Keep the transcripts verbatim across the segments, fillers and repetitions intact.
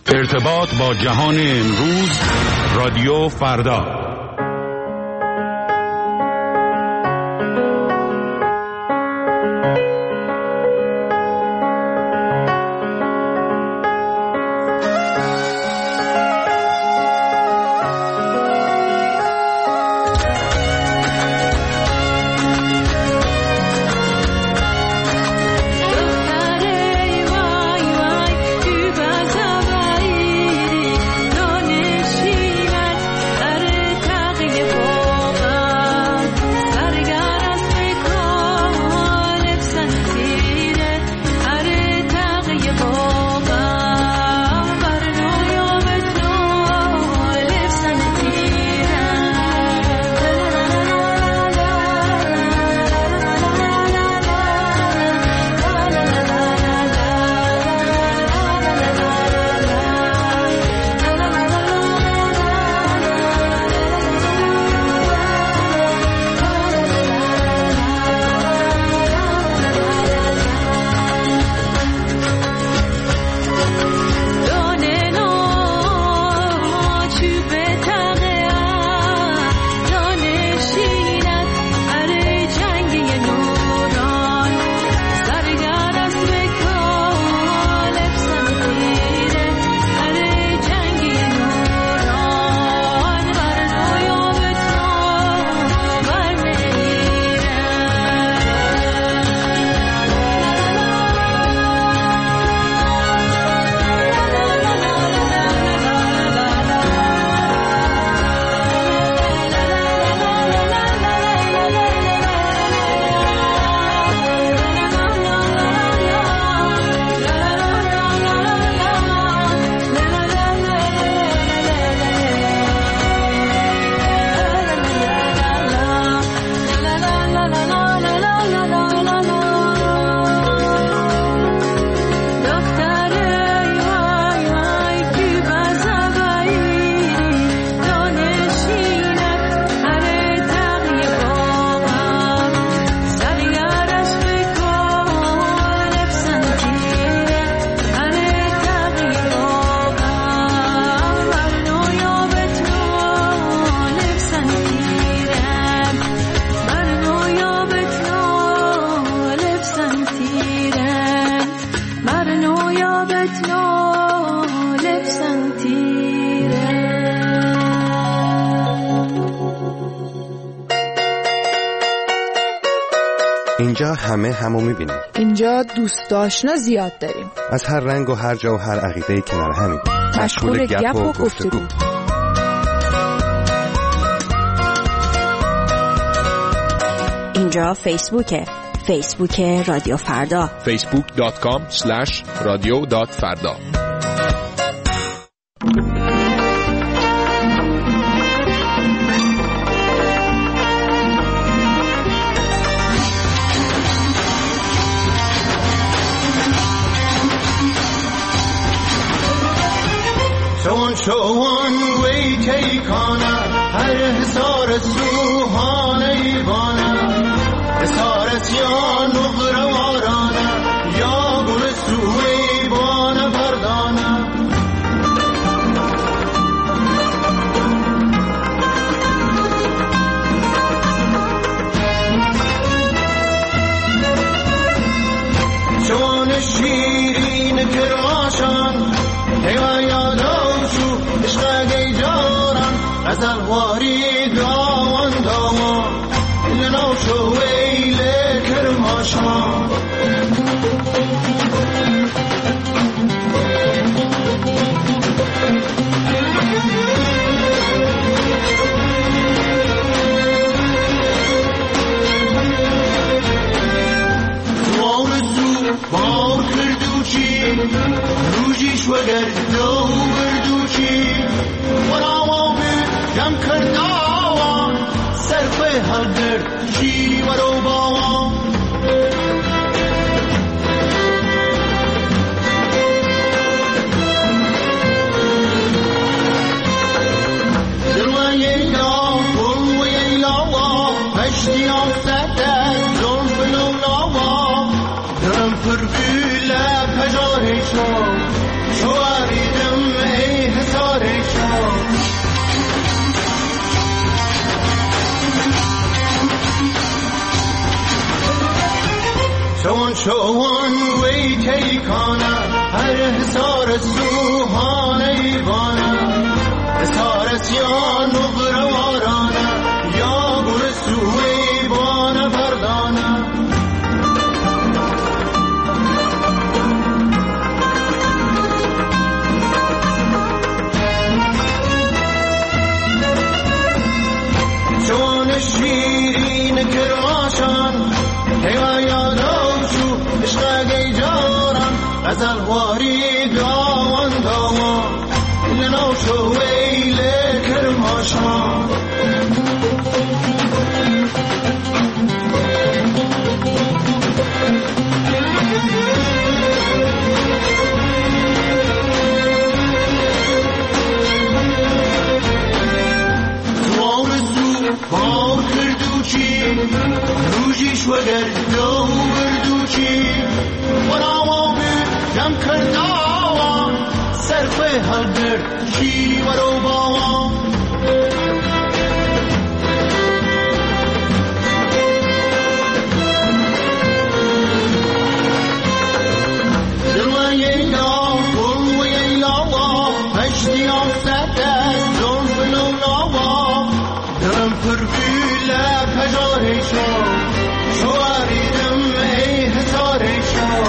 ارتباط با جهان امروز، رادیو فردا. اینجا همه همو میبینیم. اینجا دوست آشنا زیاد داریم. از هر رنگ و هر جا و هر عقیده‌ای کنار همیم. مشغول گپ و گفتگو. اینجا فیسبوکه. فیسبوک رادیو فردا. فیسبوک دات کام اسلش رادیو دات فردا. شوان شوان وی تیکانا هر حسارت روحان ایوانا حسارت یا نغروارانا یا گرس روی بان بردانا شوان شیرین کرماشان هیوان یادا غزل واری داوان داوان لنو شو ویل کرماشان وارزو بار کردوچی روژیش وگر دو بردوچی وراوان جم کرداوان سرخ هر چی ورو باوان دلوان ییلا بلو ییلاوا پشتی آفته زلف لولاوا درم پرگیله پجاهی شو شواریدم کانه هر حسار سوهان ایوانه حسار سیان و بروارانه یا گر سوی بانه بردانه جوان شیرین کرماشان هیوا یادو شو عشق گیجارم غزل واری داوان داوان لنو شو ویل کرماشان بار کردوچی روزیش وگر دو بردوچی وراما بیر جم کرداوان سرخوی هل برد چی ورو باوان دلوی یا گلوی لاوا هشتی آفته زلف لولاوا دلم پرگیله پجاره شو شواریدم ای حساره شو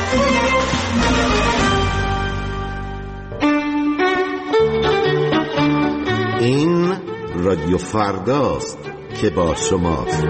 این رادیو فرداست که با شماست.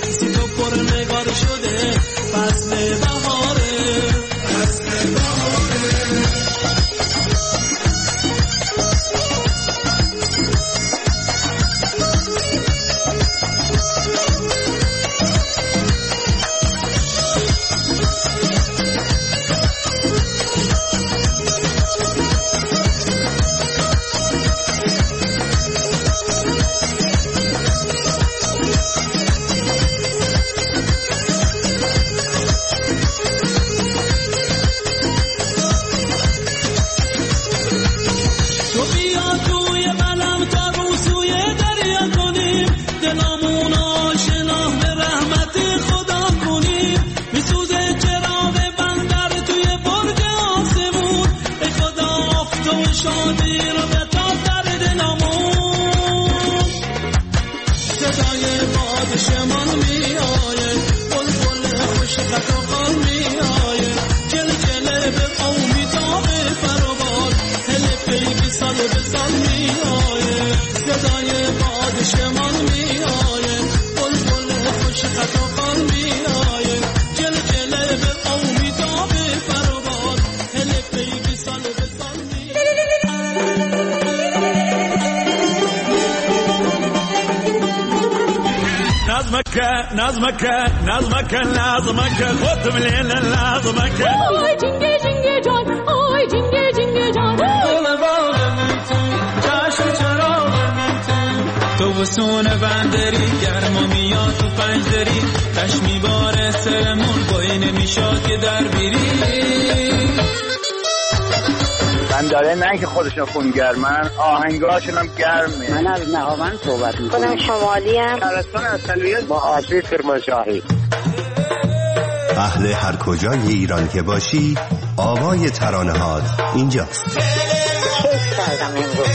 نگار شده فصل بهاره فصل بهاره چشمان میآیه بلبل خوش خطافان میآیه جل جله به امیداب فرباد هل پیگی سال به سال نظمك نظمك نظمك نظمك خد من هنا نظمك آی جنگه جنگه جان آی جنگه جنگه جان دل باغم تو جشن چراغ تو وسون بندری گرما میاد تو پنجدری کش میباره سرمون بایی نمیشاد که در بیری من داره نه که خودشون خونگرمن آهنگاشون هم گرمه. من از نهاوند صحبت میکنم. خودم شمالی ام. شهرستان اصلیت با آسیب کرمانشاهی. اهل هر کجای ایران که باشی آوای ترانه هات اینجاست. کیف کردم امروز.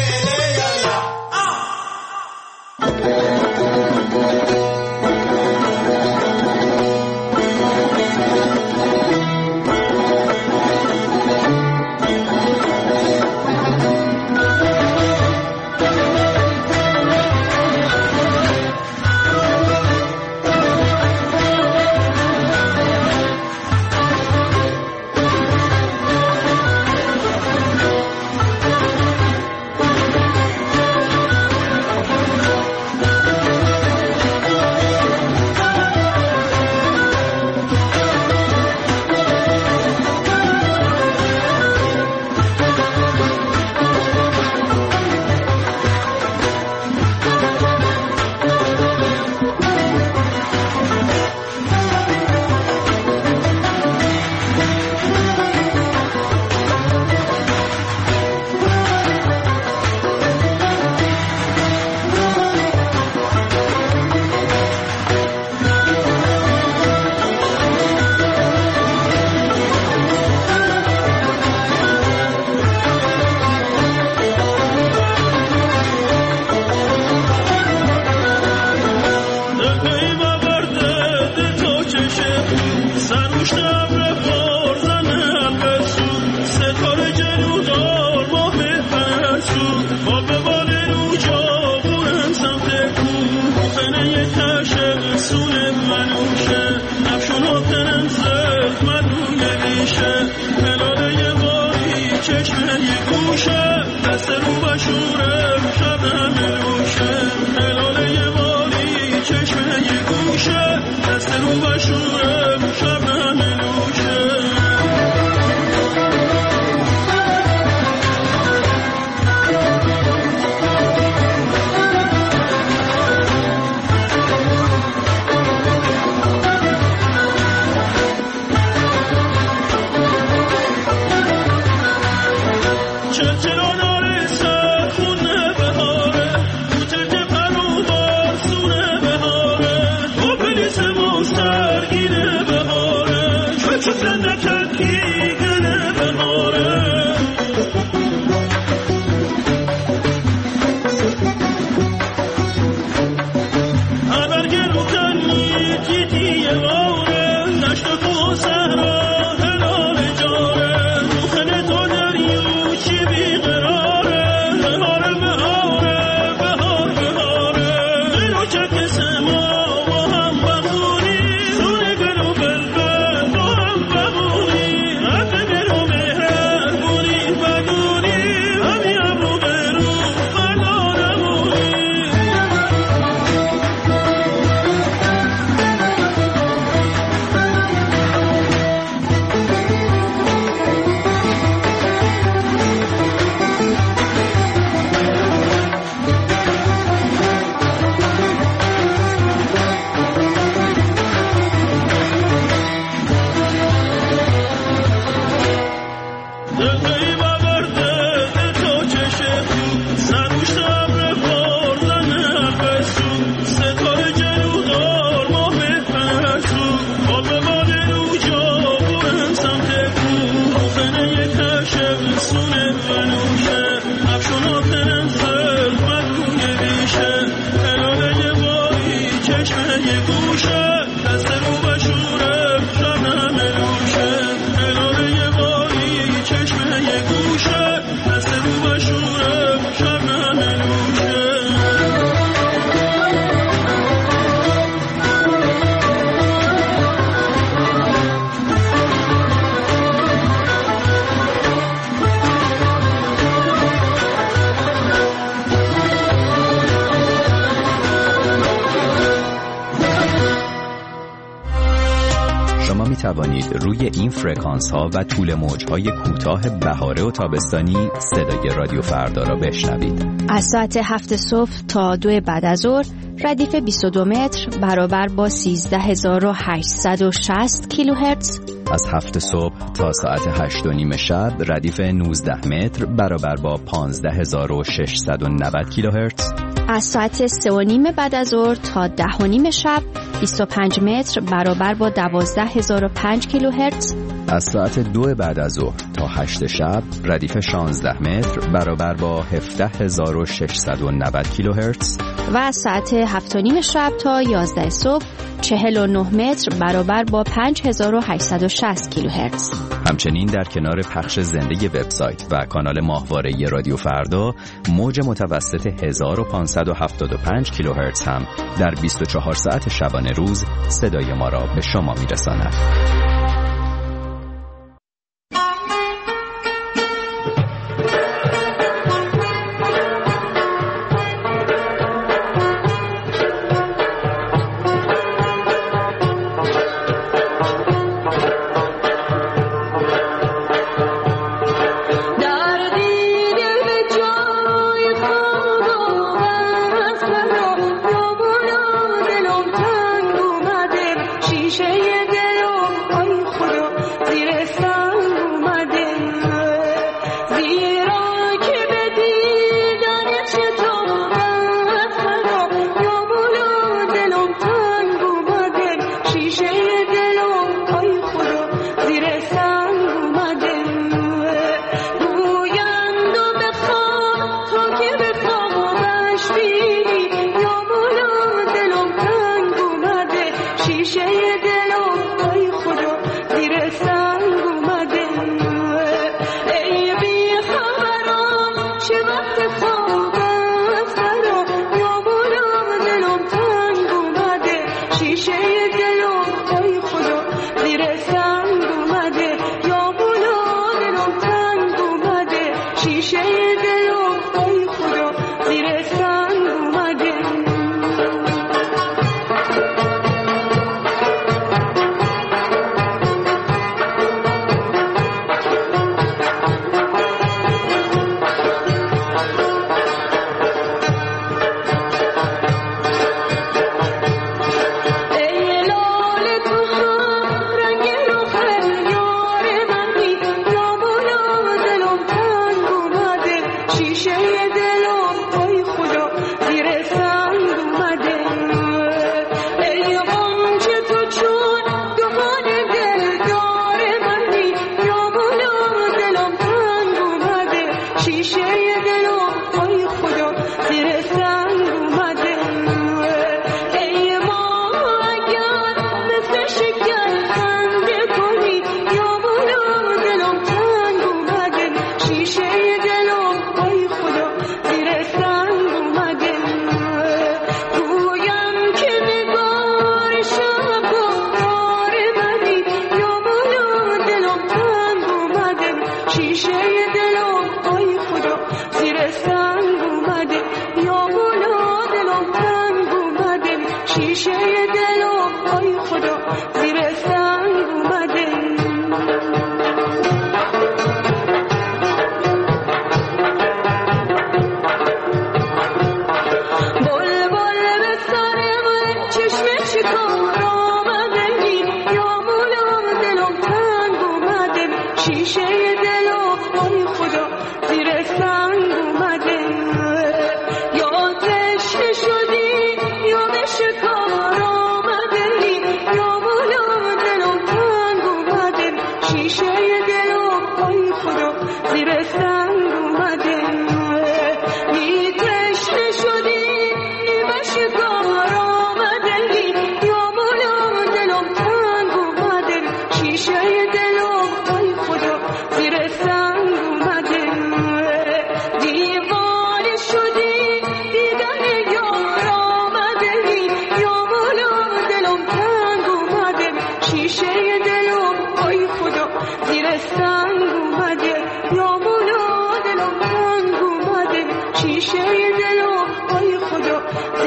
توانید روی این فرکانس ها و طول موج های کوتاه بهاره و تابستانی صدای رادیو فردا را بشنوید. از ساعت هفت صبح تا دو بعد از ظهر ردیف بیست و دو متر برابر با سیزده هزار و هشتصد و شصت کیلوهرتز. از هفت صبح تا ساعت هشت و نیم شب ردیف نوزده متر برابر با پانزده هزار و ششصد و نود کیلوهرتز. از ساعت سه و نیم بعد از ظهر تا ده و نیم شب بیست و پنج متر برابر با دوازده هزار و پنج کیلوهرتز. از ساعت دو بعد از ظهر تا هشت شب ردیف شانزده متر برابر با هفده هزار و ششصد و نود کیلوهرتز. و از ساعت هفت و نیم شب تا یازده صبح چهل و نه متر برابر با پنج هزار و هشتصد و شصت کیلوهرتز. همچنین در کنار پخش زنده وبسایت و کانال ماهواره رادیو فردا موج متوسط هزار و پانصد و هفتاد و پنج کیلوهرتز هم در بیست و چهار ساعت شبانه روز صدای ما را به شما میرساند.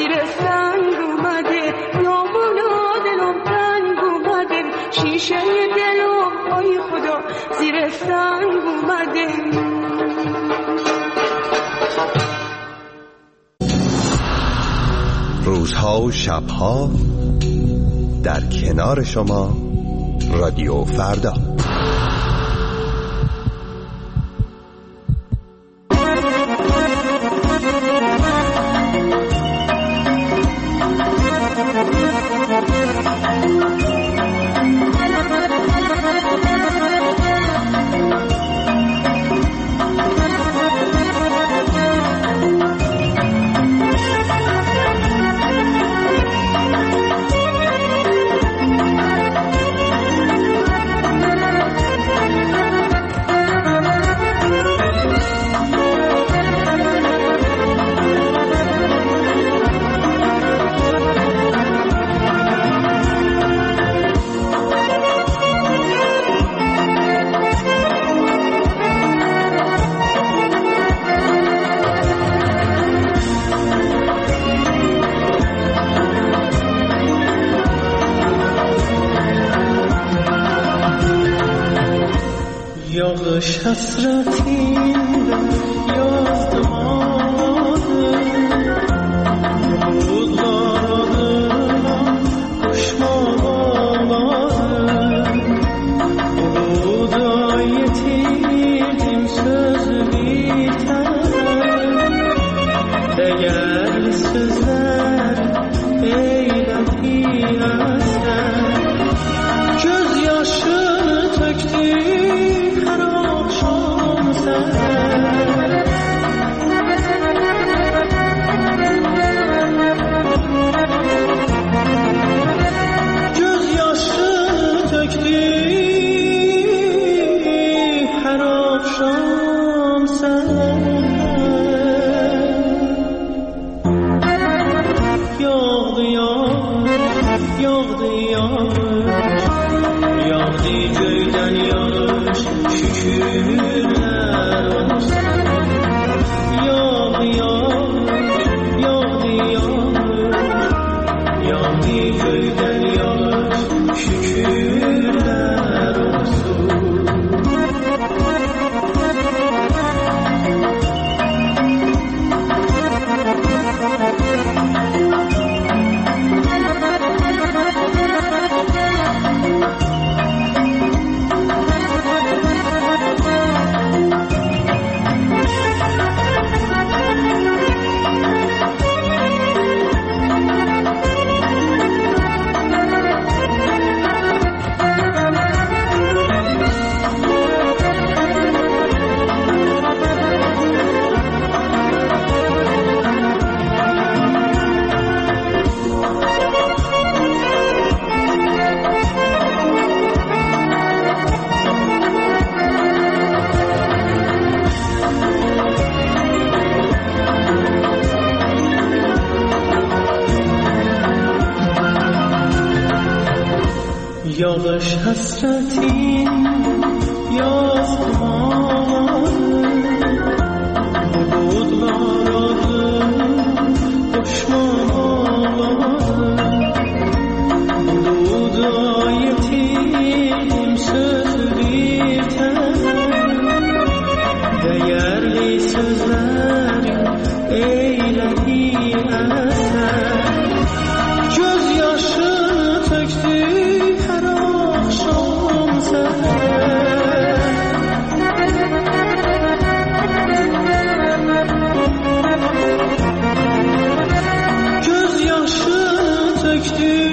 شیشه گرفتن اومده. روزها و شبها در کنار شما رادیو فردا. یادش حسرتی یاد ماده بود دارم کشما آماده بود آیتی söz biter eğer sözler eylemli eser gözyaşını töktü her akşam sen gözyaşını töktü her akşam sen yağdı yağış yağdı yağış yağdı göyden yağış şükürler olsun yağdı yağış yağdı yağış yağdı göyden yağış şükürler olsun. Yağış hasretin yazdım ağladı bulutlar adı koşmam ağladı bulut ayetim söz biter değerli sözlerin eyledi eser gözyaşını töktü gözyaşını töktü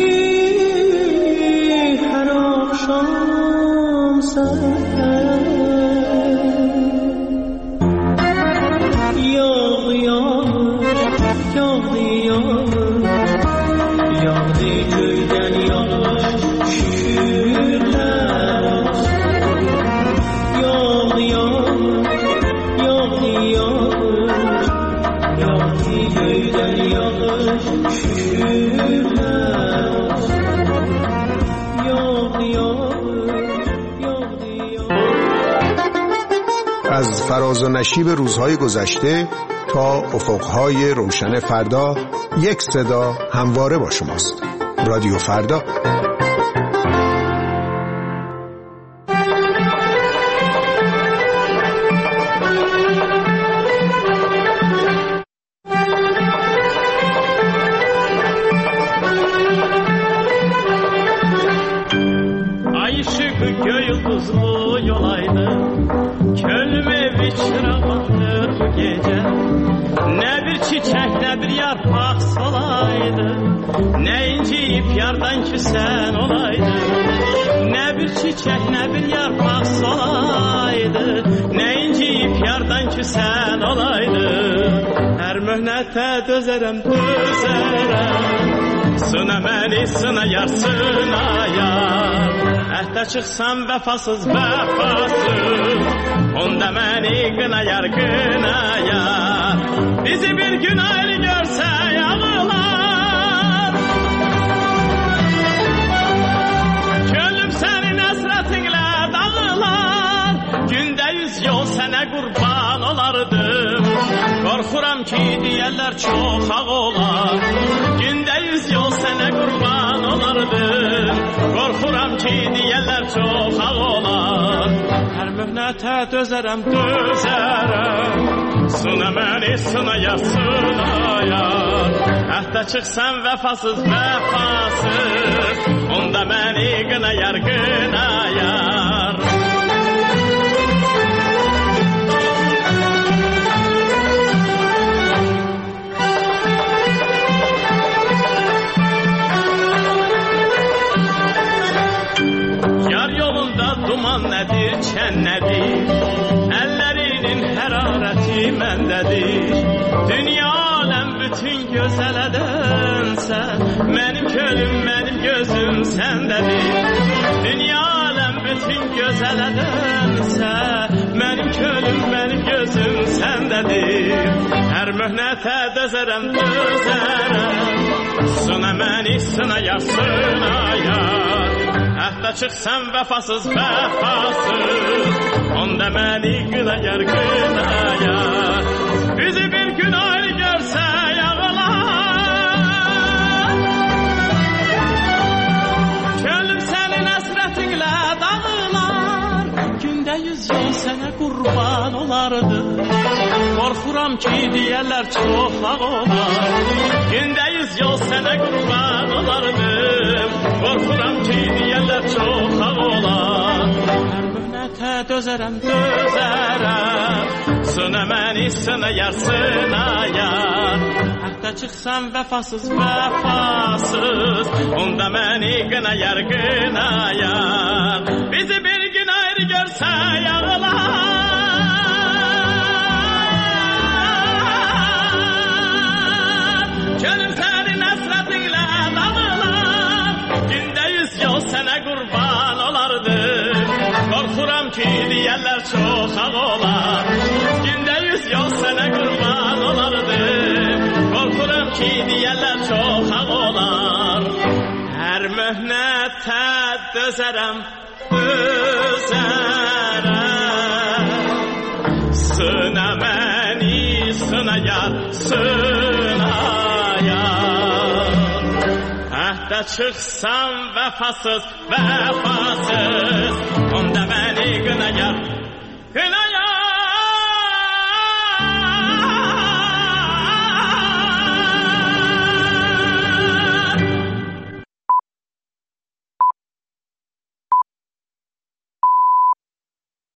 her akşam sen yağdı yağış yağdı yağış yağdı köyden yağış şükürler olsun yağdı yağış yağdı yağış yağdı köyden yağış şükürler olsun yağdı yağış yağdı yağış. از فراز و نشیب روزهای گذشته تا افقهای روشن فردا یک صدا همواره با شماست. رادیو فردا. tozlu yolaydı. Könlüm evi çırağandır bu gece. Ne bir çiçek ne bir yarpak solaydı. Ne inciyip yardan küsen olaydı. Ne bir çiçek ne bir yarpak solaydı. Ne inciyip yardan küsen olaydı. Her mühnete dözerem dözerem. Sına məni, sına yar, sına yar. Əhdə çıxsam vəfasız, vəfasız. Onda məni qına yar, qına yar. Bizi bir gün ayrı görsə yağılar. Gönlüm sənin əsrətinlə dağılar. Gündə yüz yol sənə qurban olardım. Qorxuram ki deyərlər çox ağ olar. Gündə yüz yol sənə qurban olardım. Qorxuram ki deyərlər çox ağ olar. Hər möhnətə dözərəm, dözərəm. Sına məni, sına yar, sına yar. Əhdə çıxsam vəfasız, vəfasız. Onda məni qına yar, qına yar. Duman nədir, çən nədir? Əllərinin hərarəti məndədir. Dünya aləm bütün gözələdənsə, mənim könlüm, mənim gözüm səndədir. Dünya aləm bütün gözələdənsə, mənim könlüm, mənim gözüm səndədir. Hər möhnətə dözərəm, dözərəm. Sına məni, sına yar, sına yar. Əhdə çıxsam vəfasız, vəfasız. Onda məni qına yar, qına yar. Bizi bir gün ayrı görsə yağılar. Könlüm sənin əsrətinlə dağılar. Gündə yüz yol sənə qurban olardı. Qorxuram ki deyərlər çox ağ olar. Gündə yüz yol sənə qurban olardım. Qorxuram ki deyərlər çox ağ olar. Hər möhnətə dözərəm, dözərəm. Sına məni, sına yar, sına yar. Əhdə çıxsam vəfasız, vəfasız. Onda məni qına yar, qına yar. Bizi bir gün ayrı görsə yağılar. Gönül sənin əsrətinlə dağılar. Gündə yüz yol sənə qurban olardım. Qorxuram ki deyərlər çox ağ olar. Gündə yüz yol sənə qurban olardım. Qorxuram ki deyərlər çox ağ olar. Hər möhnətə dözərəm, dözərəm. Sına məni, sına yar, sına yar. Əhdə çıxsam vəfasız, vəfasız. Onda məni qına yar,